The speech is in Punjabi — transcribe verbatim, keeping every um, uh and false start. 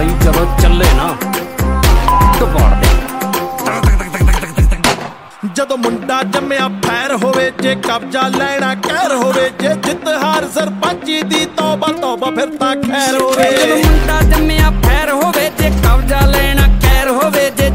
ਬਈ ਜਦੋਂ ਚੱਲੇ ਨਾ ਟਪਾੜ ਦੇ। ਜਦੋਂ ਮੁੰਡਾ ਜੰਮਿਆ ਫੈਰ ਹੋਵੇ, ਜੇ ਕਬਜ਼ਾ ਲੈਣਾ ਕਹਿਰ ਹੋਵੇ, ਜੇ ਜਿੱਤ ਹਾਰ ਸਰਪੰਚੀ ਦੀ ਤੌਬਾ ਤੌਬਾ ਫਿਰ ਤਾਂ ਖੈਰ ਹੋਵੇ। ਜਦੋਂ ਮੁੰਡਾ ਜੰਮਿਆ ਫੈਰ ਹੋਵੇ, ਜੇ ਕਬਜ਼ਾ ਲੈਣਾ ਕਹਿਰ ਹੋਵੇ, ਜੇ